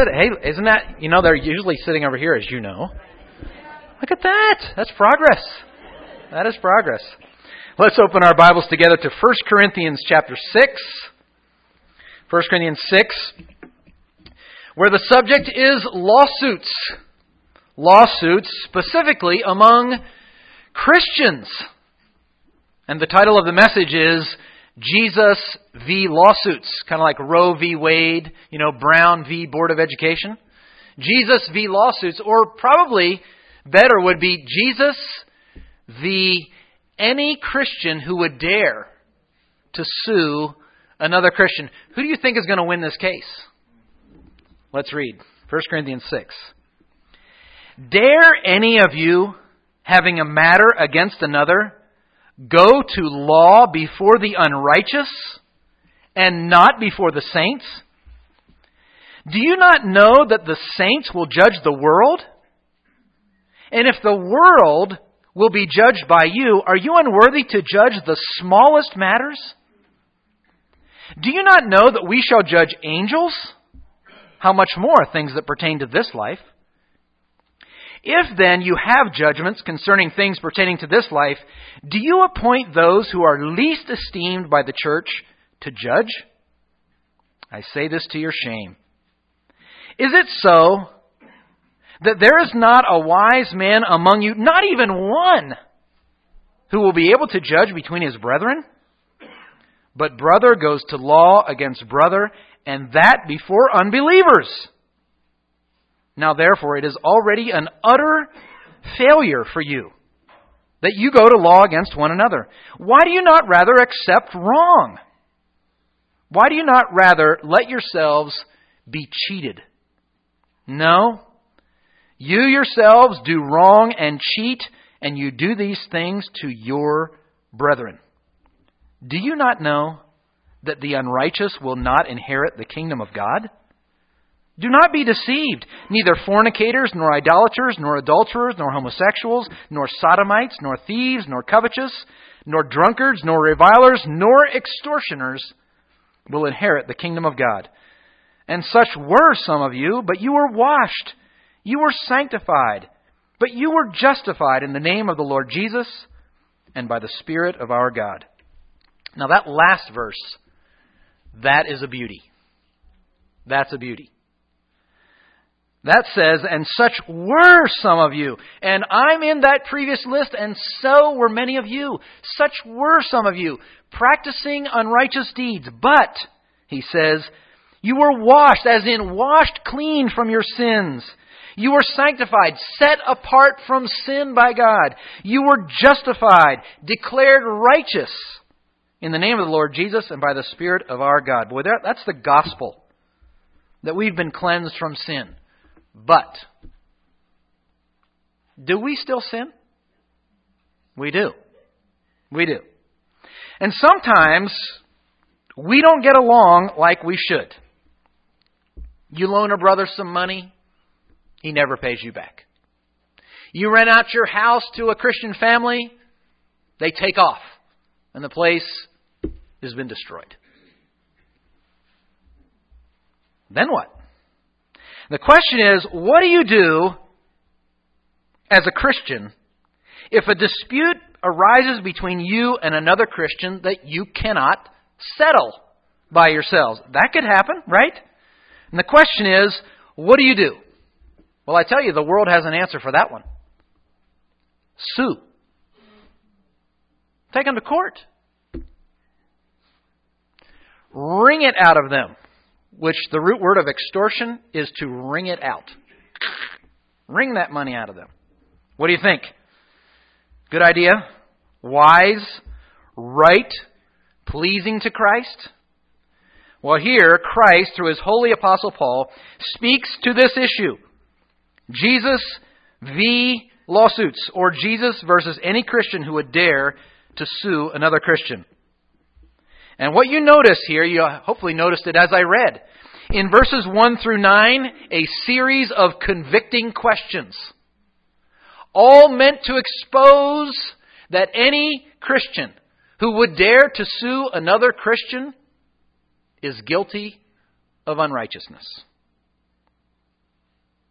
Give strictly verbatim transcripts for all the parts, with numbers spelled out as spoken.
good. Hey, isn't that, you know, they're usually sitting over here, as you know. Look at that. That's progress. That is progress. Let's open our Bibles together to First Corinthians chapter six. First Corinthians six, where the subject is lawsuits. Lawsuits, specifically among Christians. And the title of the message is Jesus v. Lawsuits. Kind of like Roe v. Wade, you know, Brown v. Board of Education. Jesus v. Lawsuits, or probably better would be Jesus v. any Christian who would dare to sue another Christian. Who do you think is going to win this case? Let's read First Corinthians six. Dare any of you, having a matter against another, go to law before the unrighteous and not before the saints? Do you not know that the saints will judge the world? And if the world will be judged by you, are you unworthy to judge the smallest matters? Do you not know that we shall judge angels? How much more things that pertain to this life? If then you have judgments concerning things pertaining to this life, do you appoint those who are least esteemed by the church to judge? I say this to your shame. Is it so that there is not a wise man among you, not even one, who will be able to judge between his brethren? But brother goes to law against brother, and that before unbelievers. Now therefore it is already an utter failure for you that you go to law against one another. Why do you not rather accept wrong? Why do you not rather let yourselves be cheated? No. You yourselves do wrong and cheat, and you do these things to your brethren. Do you not know that the unrighteous will not inherit the kingdom of God? Do not be deceived. Neither fornicators, nor idolaters, nor adulterers, nor homosexuals, nor sodomites, nor thieves, nor covetous, nor drunkards, nor revilers, nor extortioners will inherit the kingdom of God. And such were some of you, but you were washed. You were sanctified, but you were justified in the name of the Lord Jesus and by the Spirit of our God. Now that last verse, that is a beauty. That's a beauty. That says, and such were some of you. And I'm in that previous list, and so were many of you. Such were some of you, practicing unrighteous deeds. But, he says, you were washed, as in washed clean from your sins. You were sanctified, set apart from sin by God. You were justified, declared righteous in the name of the Lord Jesus and by the Spirit of our God. Boy, that's the gospel, that we've been cleansed from sin. But, do we still sin? We do. We do. And sometimes we don't get along like we should. You loan a brother some money, he never pays you back. You rent out your house to a Christian family, they take off, and the place has been destroyed. Then what? The question is, what do you do as a Christian if a dispute arises between you and another Christian that you cannot settle by yourselves? That could happen, right? And the question is, what do you do? Well, I tell you, the world has an answer for that one. Sue. Take them to court. Wring it out of them. Which the root word of extortion is to wring it out. Wring that money out of them. What do you think? Good idea? Wise? Right? Pleasing to Christ? Well, here, Christ, through his holy apostle Paul, speaks to this issue. Jesus v. lawsuits, or Jesus versus any Christian who would dare to sue another Christian. And what you notice here, you hopefully noticed it as I read. In verses one through nine, a series of convicting questions. All meant to expose that any Christian who would dare to sue another Christian is guilty of unrighteousness.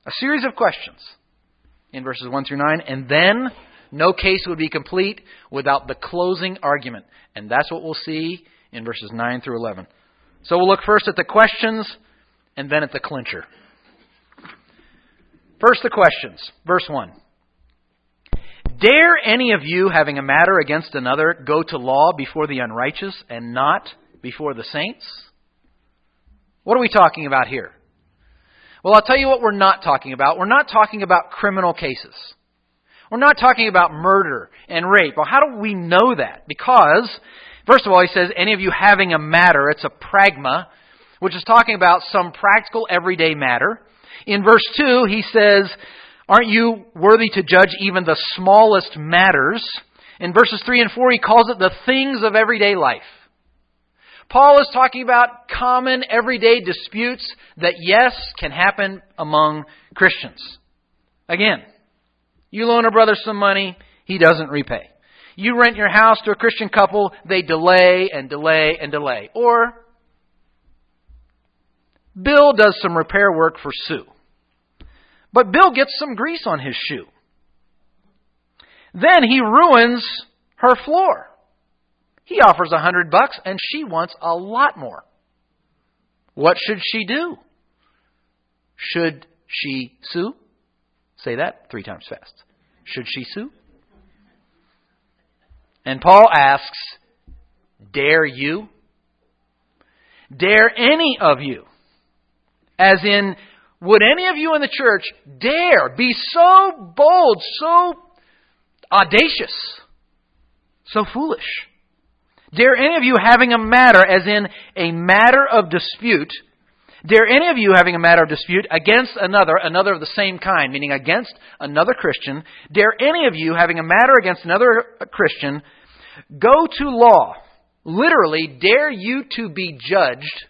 A series of questions in verses one through nine, and then no case would be complete without the closing argument. And that's what we'll see in verses nine through eleven. So we'll look first at the questions and then at the clincher. First, the questions. Verse one. Dare any of you, having a matter against another, go to law before the unrighteous and not before the saints? What are we talking about here? Well, I'll tell you what we're not talking about. We're not talking about criminal cases. We're not talking about murder and rape. Well, how do we know that? Because, first of all, he says, any of you having a matter, it's a pragma, which is talking about some practical everyday matter. In verse two, he says, aren't you worthy to judge even the smallest matters? In verses three and four, he calls it the things of everyday life. Paul is talking about common everyday disputes that, yes, can happen among Christians. Again, you loan a brother some money, he doesn't repay. You rent your house to a Christian couple, they delay and delay and delay. Or Bill does some repair work for Sue. But Bill gets some grease on his shoe. Then he ruins her floor. He offers a hundred bucks and she wants a lot more. What should she do? Should she sue? Say that three times fast. Should she sue? And Paul asks, dare you? Dare any of you? As in, would any of you in the church dare be so bold, so audacious, so foolish? Dare any of you having a matter, as in a matter of dispute, dare any of you having a matter of dispute against another, another of the same kind, meaning against another Christian, dare any of you having a matter against another Christian, go to law. Literally, dare you to be judged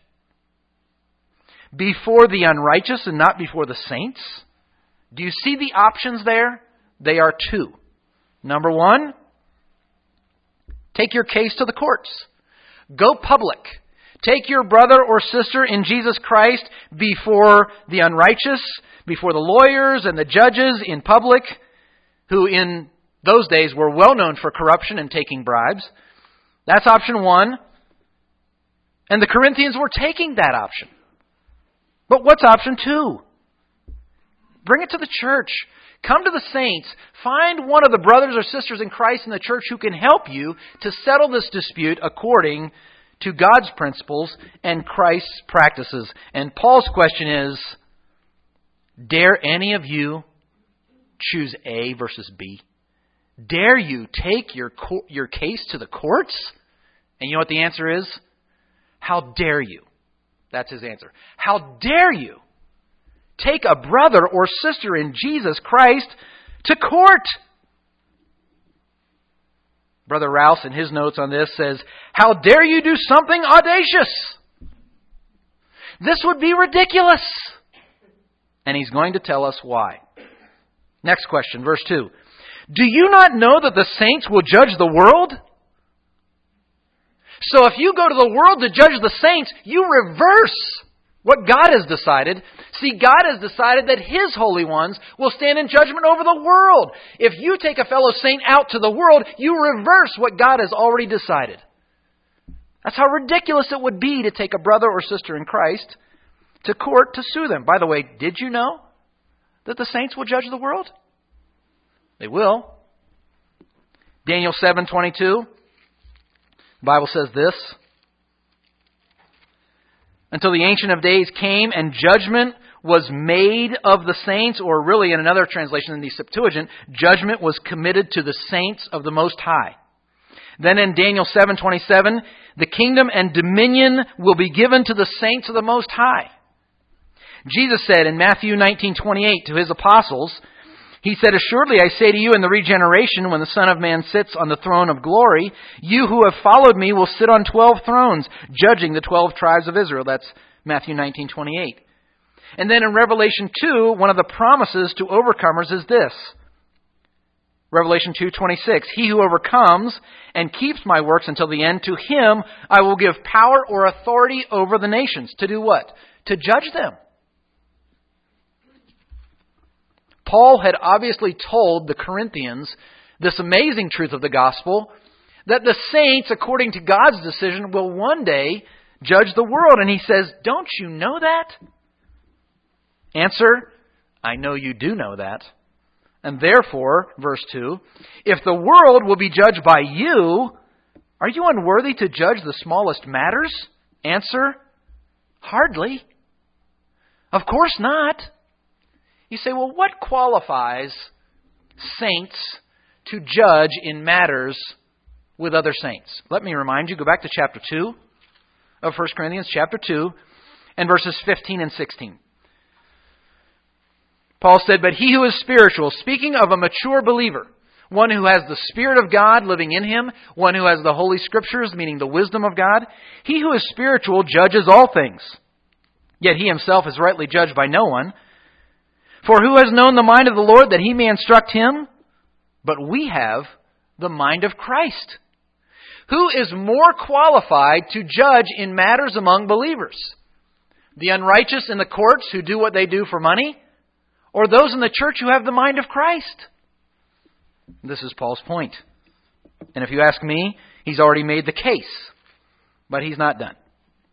before the unrighteous and not before the saints? Do you see the options there? They are two. Number one, take your case to the courts. Go public. Take your brother or sister in Jesus Christ before the unrighteous, before the lawyers and the judges in public, who in those days were well known for corruption and taking bribes. That's option one. And the Corinthians were taking that option. But what's option two? Bring it to the church. Come to the saints. Find one of the brothers or sisters in Christ in the church who can help you to settle this dispute according to God's principles and Christ's practices. And Paul's question is, dare any of you choose A versus B? Dare you take your co- your case to the courts? And you know what the answer is? How dare you? That's his answer. How dare you take a brother or sister in Jesus Christ to court? Brother Rouse, in his notes on this, says, how dare you do something audacious? This would be ridiculous. And he's going to tell us why. Next question, verse two. Do you not know that the saints will judge the world? So if you go to the world to judge the saints, you reverse what God has decided. See, God has decided that His holy ones will stand in judgment over the world. If you take a fellow saint out to the world, you reverse what God has already decided. That's how ridiculous it would be to take a brother or sister in Christ to court to sue them. By the way, did you know that the saints will judge the world? They will. Daniel seven twenty-two. The Bible says this. Until the Ancient of Days came and judgment was made of the saints, or really in another translation in the Septuagint, judgment was committed to the saints of the Most High. Then in Daniel seven twenty-seven, the kingdom and dominion will be given to the saints of the Most High. Jesus said in Matthew nineteen twenty-eight to His apostles, He said, assuredly I say to you, in the regeneration, when the Son of Man sits on the throne of glory, you who have followed me will sit on twelve thrones, judging the twelve tribes of Israel. That's Matthew nineteen twenty-eight. And then in Revelation two, one of the promises to overcomers is this. Revelation two twenty-six. He who overcomes and keeps my works until the end, to him I will give power or authority over the nations. To do what? To judge them. Paul had obviously told the Corinthians this amazing truth of the gospel, that the saints, according to God's decision, will one day judge the world. And he says, don't you know that? Answer, I know you do know that. And therefore, verse two, if the world will be judged by you, are you unworthy to judge the smallest matters? Answer, hardly. Of course not. You say, well, what qualifies saints to judge in matters with other saints? Let me remind you, go back to chapter two of First Corinthians, chapter two, and verses fifteen and sixteen. Paul said, but he who is spiritual, speaking of a mature believer, one who has the Spirit of God living in him, one who has the Holy Scriptures, meaning the wisdom of God, he who is spiritual judges all things. Yet he himself is rightly judged by no one. For who has known the mind of the Lord that he may instruct him? But we have the mind of Christ. Who is more qualified to judge in matters among believers? The unrighteous in the courts who do what they do for money? Or those in the church who have the mind of Christ? This is Paul's point. And if you ask me, he's already made the case. But he's not done.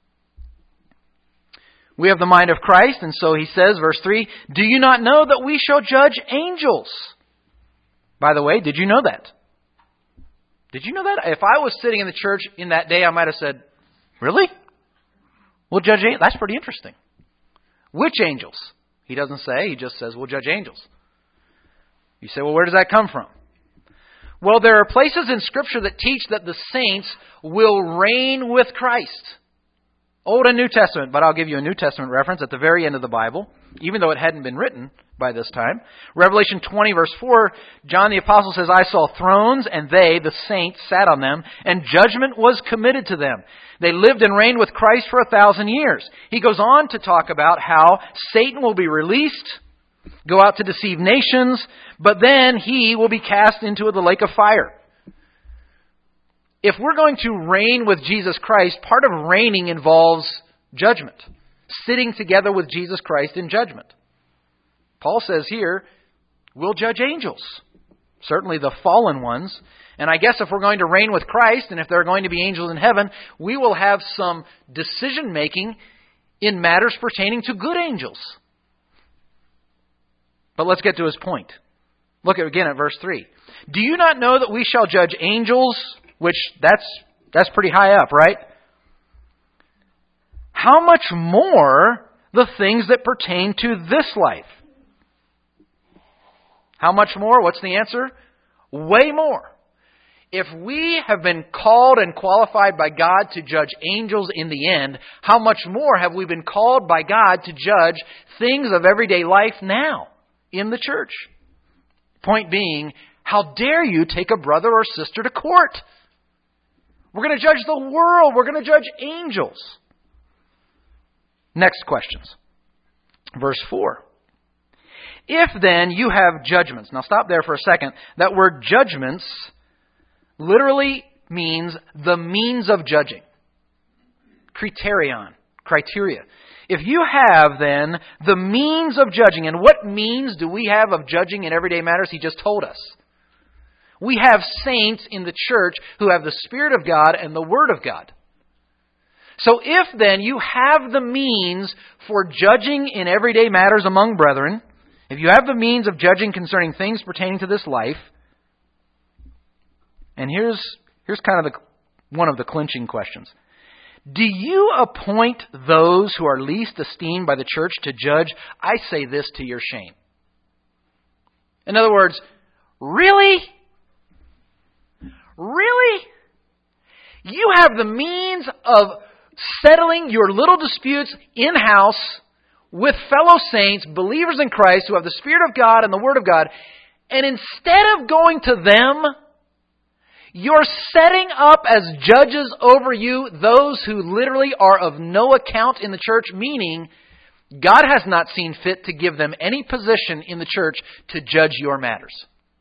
We have the mind of Christ, and so he says, verse three, do you not know that we shall judge angels? By the way, did you know that? Did you know that? If I was sitting in the church in that day, I might have said, really? We'll judge angels? That's pretty interesting. Which angels? He doesn't say. He just says, we'll judge angels. You say, well, where does that come from? Well, there are places in Scripture that teach that the saints will reign with Christ. Old and New Testament, but I'll give you a New Testament reference at the very end of the Bible, even though it hadn't been written by this time. Revelation twenty, verse four, John the Apostle says, I saw thrones, and they, the saints, sat on them, and judgment was committed to them. They lived and reigned with Christ for a thousand years. He goes on to talk about how Satan will be released, go out to deceive nations, but then he will be cast into the lake of fire. If we're going to reign with Jesus Christ, part of reigning involves judgment. Sitting together with Jesus Christ in judgment. Paul says here, we'll judge angels. Certainly the fallen ones. And I guess if we're going to reign with Christ, and if there are going to be angels in heaven, we will have some decision making in matters pertaining to good angels. But let's get to his point. Look again at verse three. Do you not know that we shall judge angels? Which, that's that's pretty high up, right? How much more the things that pertain to this life? How much more? What's the answer? Way more. If we have been called and qualified by God to judge angels in the end, how much more have we been called by God to judge things of everyday life now in the church? Point being, how dare you take a brother or sister to court? We're going to judge the world. We're going to judge angels. Next questions. Verse four. If then you have judgments. Now stop there for a second. That word judgments literally means the means of judging. Criterion. Criteria. If you have then the means of judging. And what means do we have of judging in everyday matters? He just told us. We have saints in the church who have the Spirit of God and the Word of God. So if then you have the means for judging in everyday matters among brethren, if you have the means of judging concerning things pertaining to this life, and here's here's kind of the one of the clinching questions. Do you appoint those who are least esteemed by the church to judge? I say this to your shame. In other words, really? Really? You have the means of settling your little disputes in-house with fellow saints, believers in Christ, who have the Spirit of God and the Word of God, and instead of going to them, you're setting up as judges over you those who literally are of no account in the church, meaning God has not seen fit to give them any position in the church to judge your matters.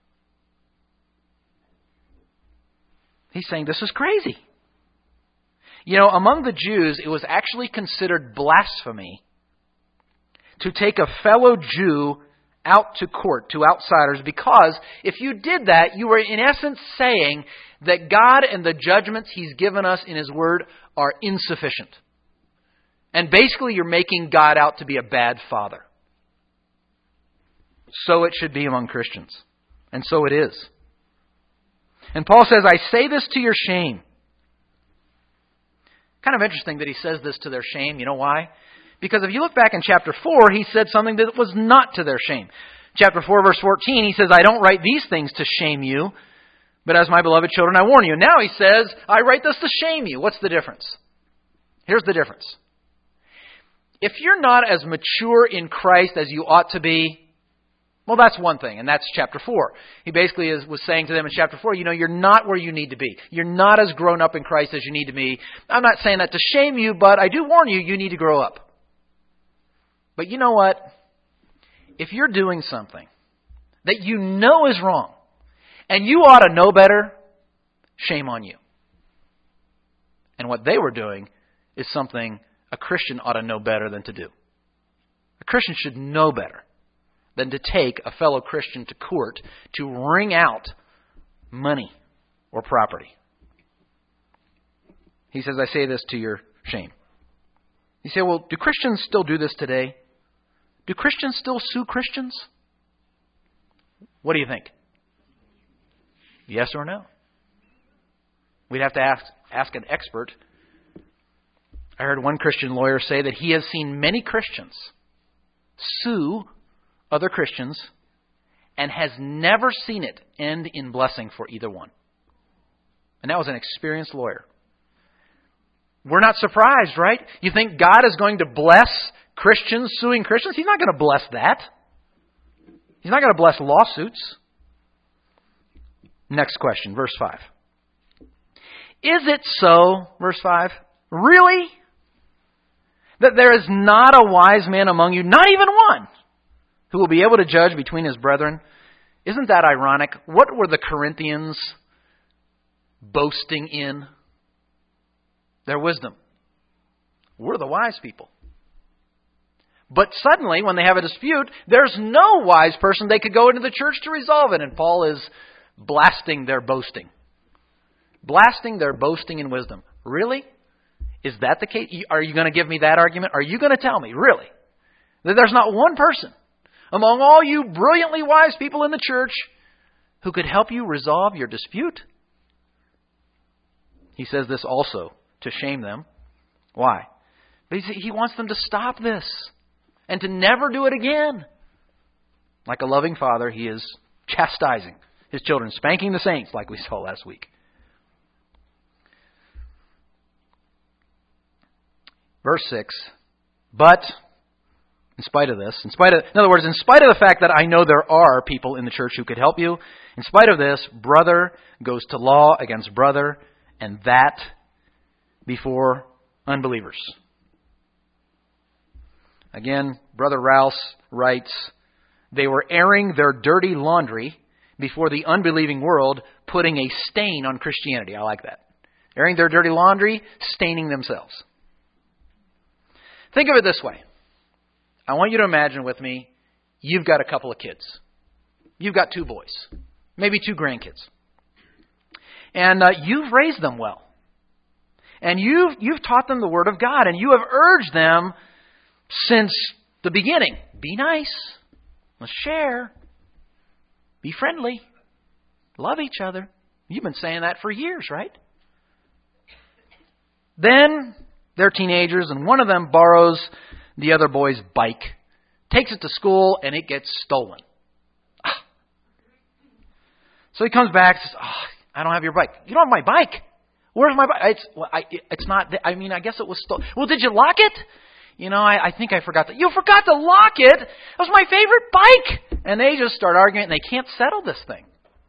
He's saying this is crazy. You know, among the Jews, it was actually considered blasphemy to take a fellow Jew out to court, to outsiders, because if you did that, you were in essence saying that God and the judgments He's given us in His Word are insufficient. And basically you're making God out to be a bad father. So it should be among Christians. And so it is. And Paul says, I say this to your shame. Kind of interesting that he says this to their shame. You know why? Because if you look back in chapter four, he said something that was not to their shame. Chapter four, verse fourteen, he says, I don't write these things to shame you, but as my beloved children, I warn you. Now he says, I write this to shame you. What's the difference? Here's the difference. If you're not as mature in Christ as you ought to be, well, that's one thing, and that's chapter four. He basically is, was saying to them in chapter four, you know, you're not where you need to be. You're not as grown up in Christ as you need to be. I'm not saying that to shame you, but I do warn you, you need to grow up. But you know what? If you're doing something that you know is wrong, and you ought to know better, shame on you. And what they were doing is something a Christian ought to know better than to do. A Christian should know better than to take a fellow Christian to court to wring out money or property. He says, I say this to your shame. You say, well, do Christians still do this today? Do Christians still sue Christians? What do you think? Yes or no? We'd have to ask, ask an expert. I heard one Christian lawyer say that he has seen many Christians sue other Christians and has never seen it end in blessing for either one. And that was an experienced lawyer. We're not surprised, right? You think God is going to bless Christians suing Christians? He's not going to bless that. He's not going to bless lawsuits. Next question, verse five. Is it so, verse five, really, that there is not a wise man among you, not even one, who will be able to judge between his brethren? Isn't that ironic? What were the Corinthians boasting in? Their wisdom. We're the wise people. But suddenly, when they have a dispute, there's no wise person they could go into the church to resolve it. And Paul is blasting their boasting. Blasting their boasting in wisdom. Really? Is that the case? Are you going to give me that argument? Are you going to tell me, really, that there's not one person among all you brilliantly wise people in the church who could help you resolve your dispute? He says this also to shame them. Why? Because he wants them to stop this and to never do it again. Like a loving father, he is chastising his children, spanking the saints like we saw last week. Verse six, but in spite of this, in spite of, in other words, in spite of the fact that I know there are people in the church who could help you, in spite of this, brother goes to law against brother, and that before unbelievers. Again, Brother Rouse writes, they were airing their dirty laundry before the unbelieving world, putting a stain on Christianity. I like that. Airing their dirty laundry, staining themselves. Think of it this way. I want you to imagine with me, you've got a couple of kids. You've got two boys, maybe two grandkids. And uh, you've raised them well. And you've, you've taught them the Word of God. And you have urged them since the beginning. Be nice. Let's share. Be friendly. Love each other. You've been saying that for years, right? Then they're teenagers, and one of them borrows the other boy's bike, takes it to school, and it gets stolen. Ah. So he comes back and says, oh, I don't have your bike. You don't have my bike. Where's my bike? It's, well, I, it's not, I mean, I guess it was stolen. Well, did you lock it? You know, I, I think I forgot that. You forgot to lock it? It was my favorite bike. And they just start arguing, and they can't settle this thing.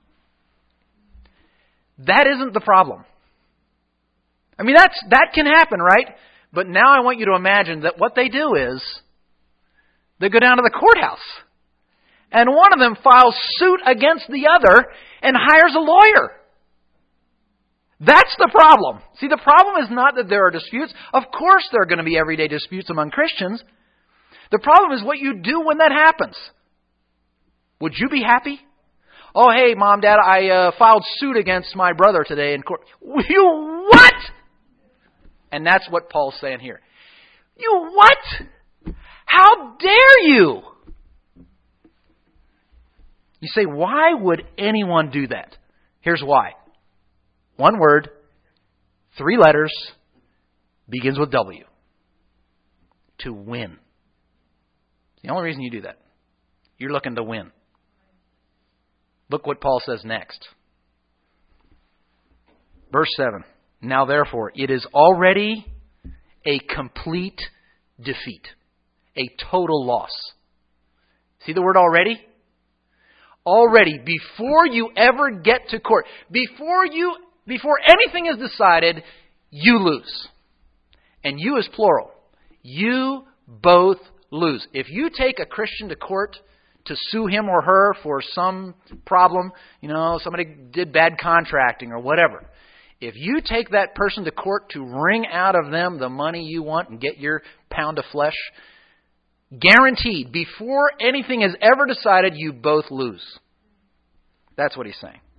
That isn't the problem. I mean, that's that can happen, right? But now I want you to imagine that what they do is they go down to the courthouse. And one of them files suit against the other and hires a lawyer. That's the problem. See, the problem is not that there are disputes. Of course there are going to be everyday disputes among Christians. The problem is what you do when that happens. Would you be happy? Oh, hey, Mom, Dad, I uh, filed suit against my brother today in court. You what? And that's what Paul's saying here. You what? How dare you? You say, why would anyone do that? Here's why. One word, three letters, begins with W. To win. It's the only reason you do that. You're looking to win. Look what Paul says next. Verse seven. Now therefore, it is already a complete defeat. A total loss. See the word already? Already, before you ever get to court, before you, before anything is decided, you lose. And you is plural. You both lose. If you take a Christian to court to sue him or her for some problem, you know, somebody did bad contracting or whatever. If you take that person to court to wring out of them the money you want and get your pound of flesh, guaranteed, before anything is ever decided, you both lose. That's what he's saying.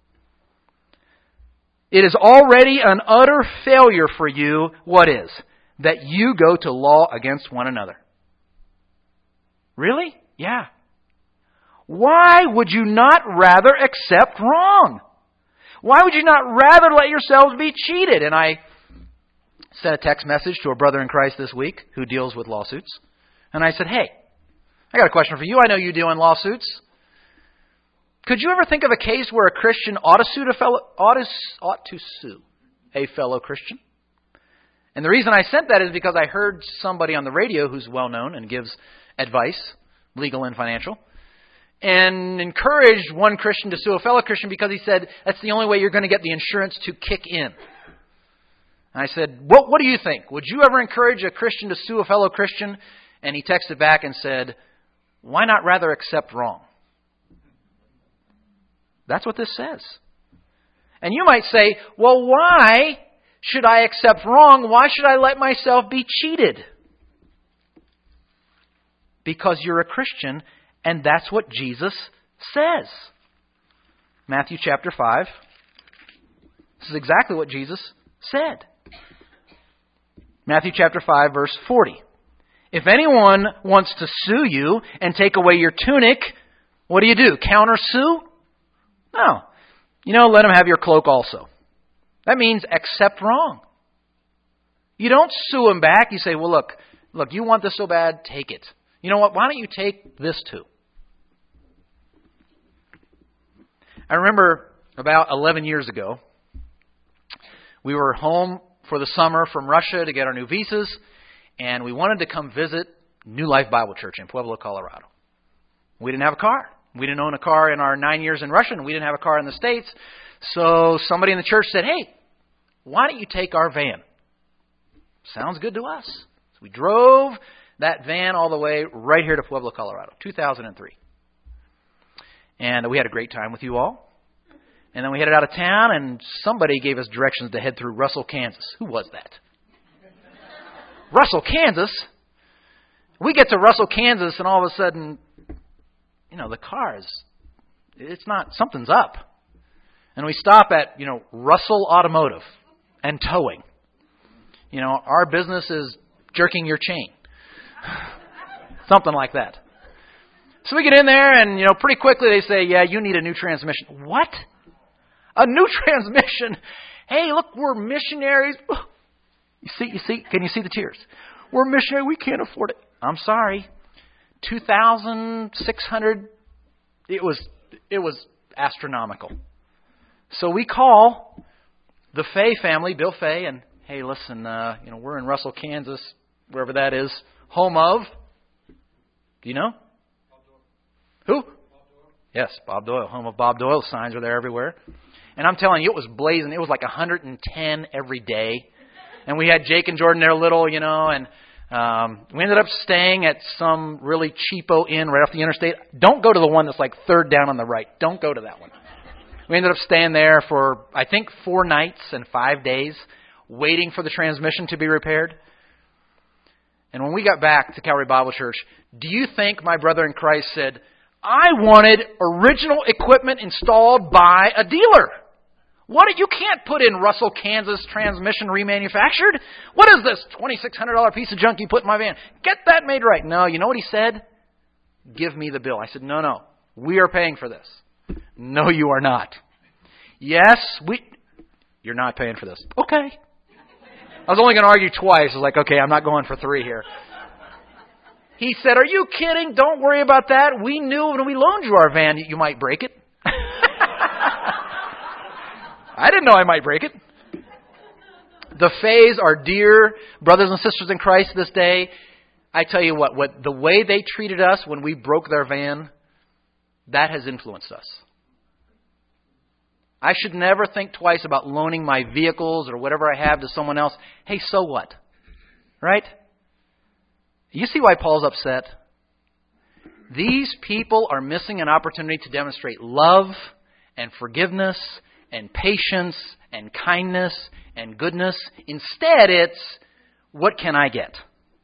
It is already an utter failure for you, what is? That you go to law against one another. Really? Yeah. Why would you not rather accept wrong? Why would you not rather let yourselves be cheated? And I sent a text message to a brother in Christ this week who deals with lawsuits. And I said, hey, I got a question for you. I know you deal in lawsuits. Could you ever think of a case where a Christian ought to sue a fellow, ought to, ought to sue a fellow Christian? And the reason I sent that is because I heard somebody on the radio who's well known and gives advice, legal and financial, and encouraged one Christian to sue a fellow Christian because he said that's the only way you're going to get the insurance to kick in. And I said, what, what do you think? Would you ever encourage a Christian to sue a fellow Christian? And he texted back and said, why not rather accept wrong? That's what this says. And you might say, well, why should I accept wrong? Why should I let myself be cheated? Because you're a Christian, and that's what Jesus says. Matthew chapter five. This is exactly what Jesus said. Matthew chapter five, verse forty. If anyone wants to sue you and take away your tunic, what do you do? Counter sue? No. You know, let him have your cloak also. That means accept wrong. You don't sue him back. You say, well, look, look, you want this so bad, take it. You know what? Why don't you take this too? I remember about eleven years ago, we were home for the summer from Russia to get our new visas, and we wanted to come visit New Life Bible Church in Pueblo, Colorado. We didn't have a car. We didn't own a car in our nine years in Russia, and we didn't have a car in the States. So somebody in the church said, hey, why don't you take our van? Sounds good to us. So we drove that van all the way right here to Pueblo, Colorado, two thousand three. And we had a great time with you all. And then we headed out of town, and somebody gave us directions to head through Russell, Kansas. Who was that? Russell, Kansas? We get to Russell, Kansas, and all of a sudden, you know, the car is, it's not, something's up. And we stop at, you know, Russell Automotive and Towing. You know, our business is jerking your chain. Something like that. So we get in there, and, you know, pretty quickly they say, yeah, you need a new transmission. What? A new transmission? Hey, look, we're missionaries. You see, you see, can you see the tears? We're missionaries. We can't afford it. I'm sorry. two thousand six hundred It was, it was astronomical. So we call the Fay family, Bill Fay, and hey, listen, uh, you know, we're in Russell, Kansas, wherever that is, home of. Do you know? Who? Yes, Bob Doyle. Home of Bob Doyle. Signs are there everywhere. And I'm telling you, it was blazing. It was like one hundred ten every day. And we had Jake and Jordan there little, you know, and um, we ended up staying at some really cheapo inn right off the interstate. Don't go to the one that's like third down on the right. Don't go to that one. We ended up staying there for, I think, four nights and five days, waiting for the transmission to be repaired. And when we got back to Calvary Bible Church, do you think my brother in Christ said, I wanted original equipment installed by a dealer. What? You can't put in Russell, Kansas transmission remanufactured. What is this twenty-six hundred dollars piece of junk you put in my van? Get that made right. No, you know what he said? Give me the bill. I said, no, no. We are paying for this. No, you are not. Yes, we... You're not paying for this. Okay. I was only going to argue twice. I was like, okay, I'm not going for three here. He said, are you kidding? Don't worry about that. We knew when we loaned you our van, you might break it. I didn't know I might break it. The Fays are dear brothers and sisters in Christ this day. I tell you what, what the way they treated us when we broke their van, that has influenced us. I should never think twice about loaning my vehicles or whatever I have to someone else. Hey, so what? Right? You see why Paul's upset? These people are missing an opportunity to demonstrate love and forgiveness and patience and kindness and goodness. Instead, it's, what can I get?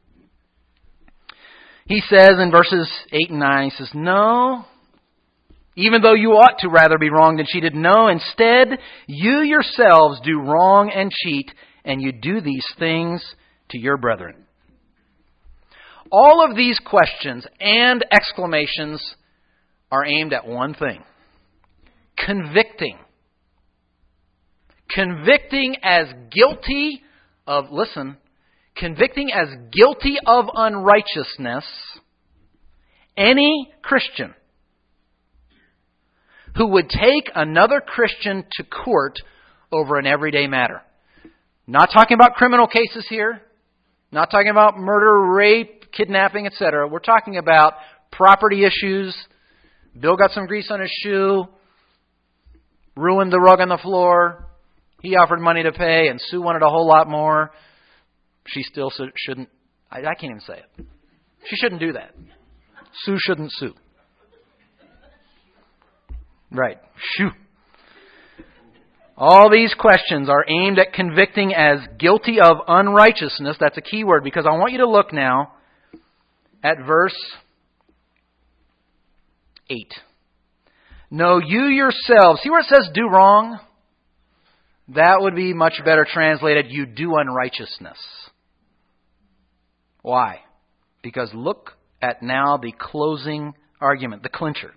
He says in verses eight and nine, he says, no, even though you ought to rather be wronged than cheated, no, instead, you yourselves do wrong and cheat, and you do these things to your brethren. All of these questions and exclamations are aimed at one thing. Convicting. Convicting as guilty of, listen, convicting as guilty of unrighteousness any Christian who would take another Christian to court over an everyday matter. Not talking about criminal cases here. Not talking about murder, rape, kidnapping, et cetera. We're talking about property issues. Bill got some grease on his shoe, ruined the rug on the floor. He offered money to pay, and Sue wanted a whole lot more. She still shouldn't. I, I can't even say it. She shouldn't do that. Sue shouldn't sue. Right. Shoo. All these questions are aimed at convicting as guilty of unrighteousness. That's a key word, because I want you to look now at verse eight. No, you yourselves. See where it says do wrong? That would be much better translated, you do unrighteousness. Why? Because look at now the closing argument, the clincher.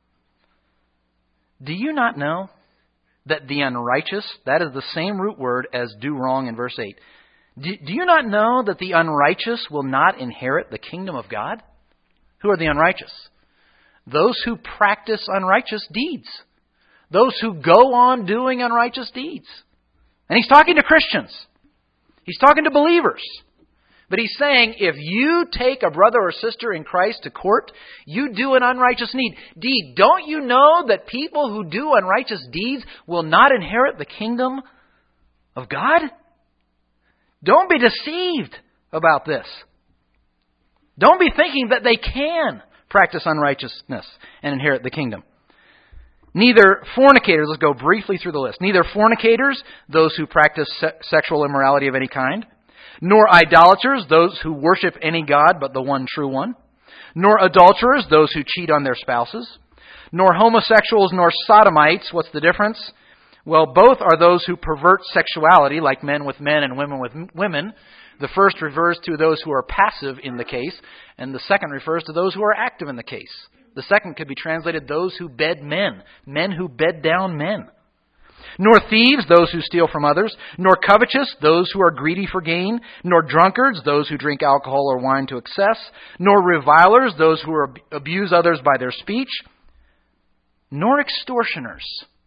Do you not know that the unrighteous, that is the same root word as do wrong in verse eight. Do, do you not know that the unrighteous will not inherit the kingdom of God? Who are the unrighteous? Those who practice unrighteous deeds. Those who go on doing unrighteous deeds. And he's talking to Christians. He's talking to believers. But he's saying, if you take a brother or sister in Christ to court, you do an unrighteous deed. Don't you know that people who do unrighteous deeds will not inherit the kingdom of God? Don't be deceived about this. Don't be thinking that they can practice unrighteousness and inherit the kingdom. Neither fornicators, let's go briefly through the list. Neither fornicators, those who practice se- sexual immorality of any kind, nor idolaters, those who worship any god but the one true one, nor adulterers, those who cheat on their spouses, nor homosexuals, nor sodomites. What's the difference? Well, both are those who pervert sexuality, like men with men and women with women. The first refers to those who are passive in the case, and the second refers to those who are active in the case. The second could be translated those who bed men, men who bed down men. Nor thieves, those who steal from others, nor covetous, those who are greedy for gain, nor drunkards, those who drink alcohol or wine to excess, nor revilers, those who abuse others by their speech, nor extortioners.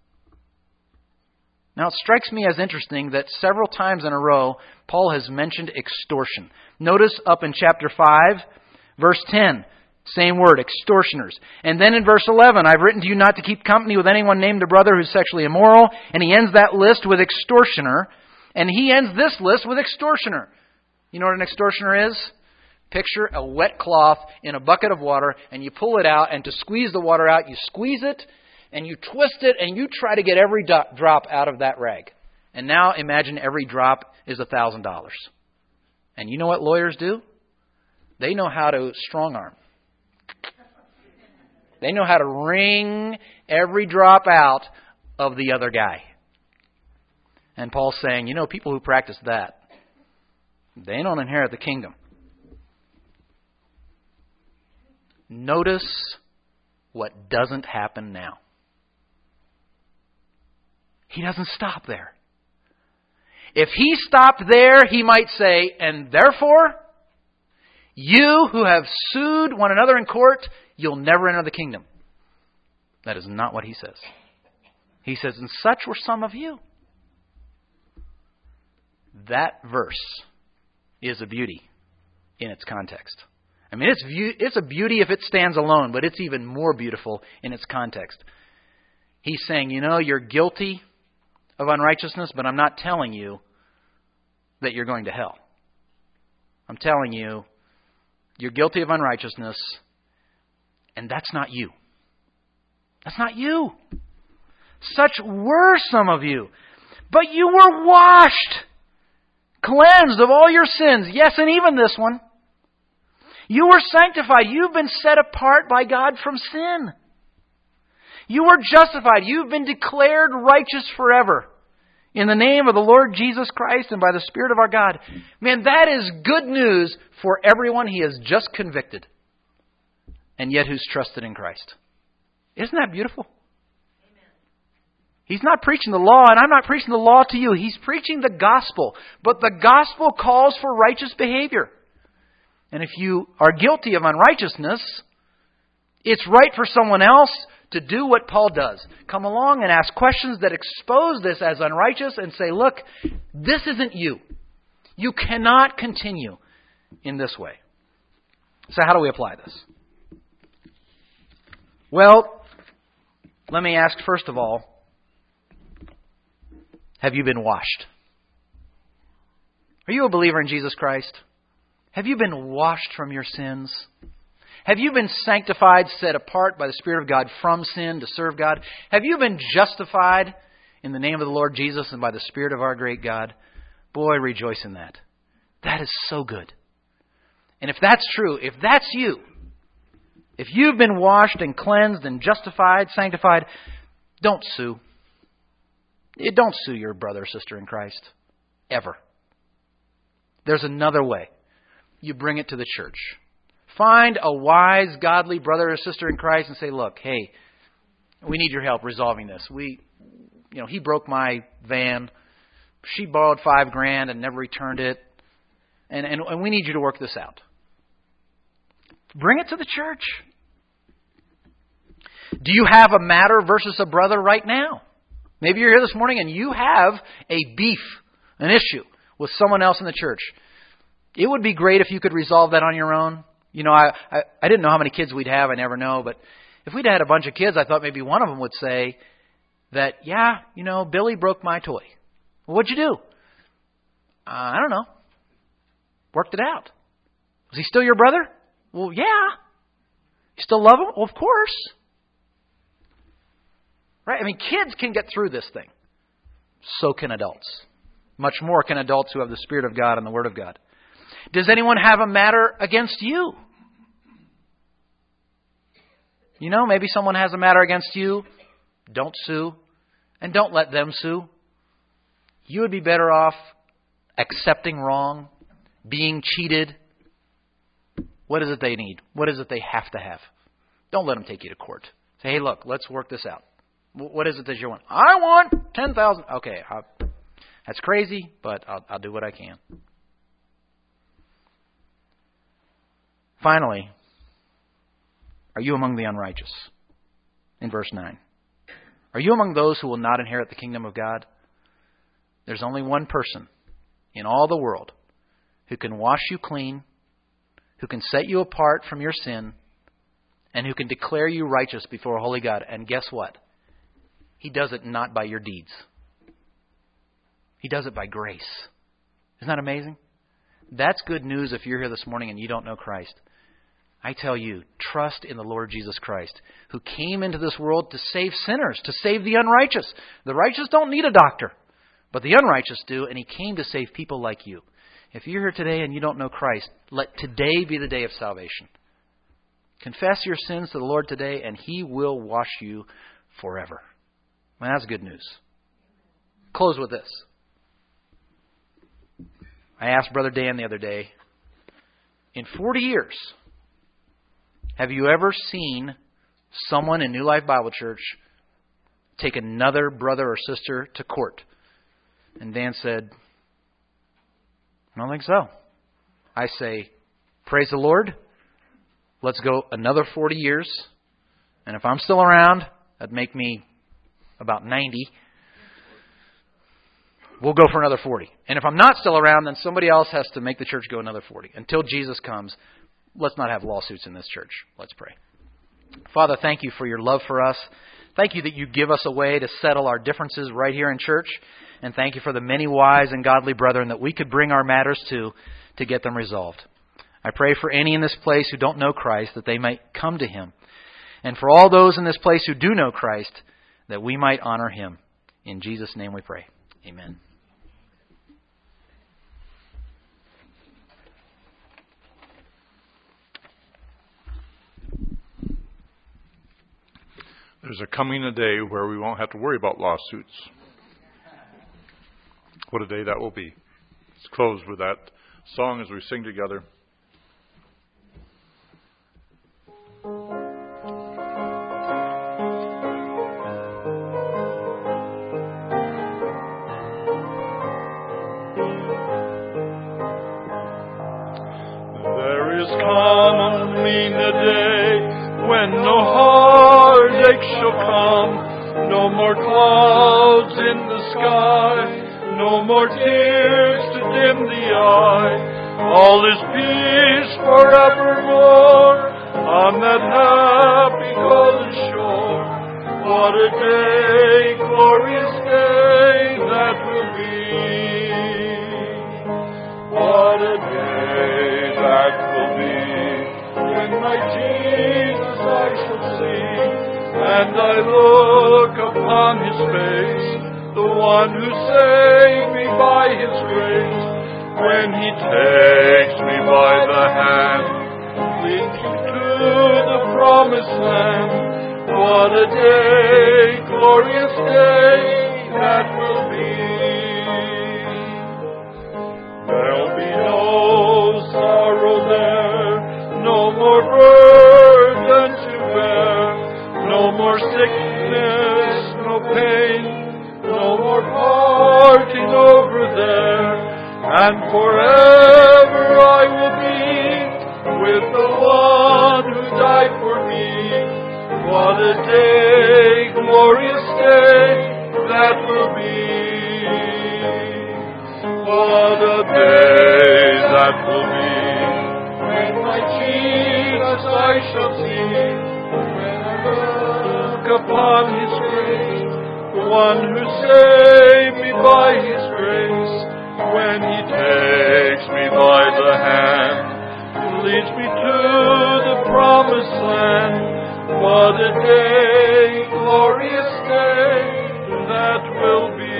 Now, it strikes me as interesting that several times in a row, Paul has mentioned extortion. Notice up in chapter five, verse ten. Same word, extortioners. And then in verse eleven, I've written to you not to keep company with anyone named a brother who's sexually immoral. And he ends that list with extortioner. And he ends this list with extortioner. You know what an extortioner is? Picture a wet cloth in a bucket of water, and you pull it out, and to squeeze the water out, you squeeze it, and you twist it, and you try to get every do- drop out of that rag. And now imagine every drop is one thousand dollars. And you know what lawyers do? They know how to strong arm. They know how to wring every drop out of the other guy. And Paul's saying, you know, people who practice that, they don't inherit the kingdom. Notice what doesn't happen now. He doesn't stop there. If he stopped there, he might say, and therefore, you who have sued one another in court, you'll never enter the kingdom. That is not what he says. He says, and such were some of you. That verse is a beauty in its context. I mean, it's it's a beauty if it stands alone, but it's even more beautiful in its context. He's saying, you know, you're guilty of unrighteousness, but I'm not telling you that you're going to hell. I'm telling you, you're guilty of unrighteousness, and that's not you. That's not you. Such were some of you. But you were washed, cleansed of all your sins. Yes, and even this one. You were sanctified. You've been set apart by God from sin. You were justified. You've been declared righteous forever in the name of the Lord Jesus Christ and by the Spirit of our God. Man, that is good news for everyone He has just convicted and yet who's trusted in Christ. Isn't that beautiful? Amen. He's not preaching the law, and I'm not preaching the law to you. He's preaching the gospel. But the gospel calls for righteous behavior. And if you are guilty of unrighteousness, it's right for someone else to do what Paul does. Come along and ask questions that expose this as unrighteous and say, look, this isn't you. You cannot continue in this way. So how do we apply this? Well, let me ask first of all, have you been washed? Are you a believer in Jesus Christ? Have you been washed from your sins? Have you been sanctified, set apart by the Spirit of God from sin to serve God? Have you been justified in the name of the Lord Jesus and by the Spirit of our great God? Boy, rejoice in that. That is so good. And if that's true, if that's you, if you've been washed and cleansed and justified, sanctified, don't sue. Don't sue your brother or sister in Christ. Ever. There's another way. You bring it to the church. Find a wise, godly brother or sister in Christ and say, look, hey, we need your help resolving this. We, you know, he broke my van. She borrowed five grand and never returned it. And, and, and we need you to work this out. Bring it to the church. Do you have a matter versus a brother right now? Maybe you're here this morning and you have a beef, an issue with someone else in the church. It would be great if you could resolve that on your own. You know, I, I, I didn't know how many kids we'd have. I never know. But if we'd had a bunch of kids, I thought maybe one of them would say that, yeah, you know, Billy broke my toy. Well, what'd you do? Uh, I don't know. Worked it out. Was he still your brother? Well, yeah. You still love him? Well, of course. Right? I mean, kids can get through this thing. So can adults. Much more can adults who have the Spirit of God and the Word of God. Does anyone have a matter against you? You know, maybe someone has a matter against you. Don't sue. And don't let them sue. You would be better off accepting wrong, being cheated. What is it they need? What is it they have to have? Don't let them take you to court. Say, hey, look, let's work this out. What is it that you want? I want ten thousand dollars. Okay, I'll, that's crazy, but I'll, I'll do what I can. Finally, are you among the unrighteous? In verse nine. Are you among those who will not inherit the kingdom of God? There's only one person in all the world who can wash you clean, who can set you apart from your sin, and who can declare you righteous before a holy God. And guess what? He does it not by your deeds. He does it by grace. Isn't that amazing? That's good news if you're here this morning and you don't know Christ. I tell you, trust in the Lord Jesus Christ, who came into this world to save sinners, to save the unrighteous. The righteous don't need a doctor, but the unrighteous do, and He came to save people like you. If you're here today and you don't know Christ, let today be the day of salvation. Confess your sins to the Lord today, and He will wash you forever. Man, that's good news. Close with this. I asked Brother Dan the other day, in forty years, have you ever seen someone in New Life Bible Church take another brother or sister to court? And Dan said, I don't think so. I say, praise the Lord. Let's go another forty years. And if I'm still around, that'd make me about ninety. We'll go for another forty. And if I'm not still around, then somebody else has to make the church go another forty. Until Jesus comes, let's not have lawsuits in this church. Let's pray. Father, thank you for your love for us. Thank you that you give us a way to settle our differences right here in church. And thank you for the many wise and godly brethren that we could bring our matters to to get them resolved. I pray for any in this place who don't know Christ, that they might come to Him. And for all those in this place who do know Christ, that we might honor Him. In Jesus' name we pray. Amen. There's a coming a day where we won't have to worry about lawsuits. What a day that will be. Let's close with that song as we sing together. There is coming a day when no heartache shall come, no more clouds in the sky, no more tears to dim the eye. All is peace forevermore on that happy golden shore. What a day, glorious day that will be. What a day that will be, when my Jesus I shall see, and I look upon His face, the one who saved me by His grace. When He takes me by the hand, leads me to the promised land. What a day, glorious day that will be. There'll be no sorrow there, no more burden to bear, no more sickness, no pain, no more parting over there. And forever I will be with the one who died for me. What a day, glorious day that will be. What a day that will be, when my Jesus I shall see. When I look upon His grace, the one who saved me by His grace. When He takes me by the hand and leads me to the promised land. What a day, glorious day that will be.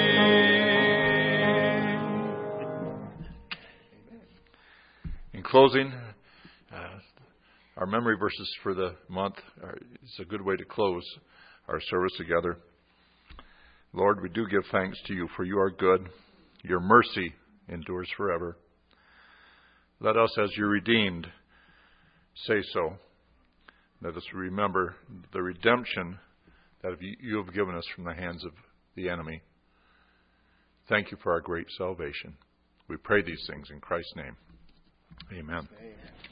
In closing, uh, our memory verses for the month are, is a good way to close our service together. Lord, we do give thanks to You, for You are good. Your mercy endures forever. Let us, as Your redeemed, say so. Let us remember the redemption that You have given us from the hands of the enemy. Thank You for our great salvation. We pray these things in Christ's name. Amen. Amen.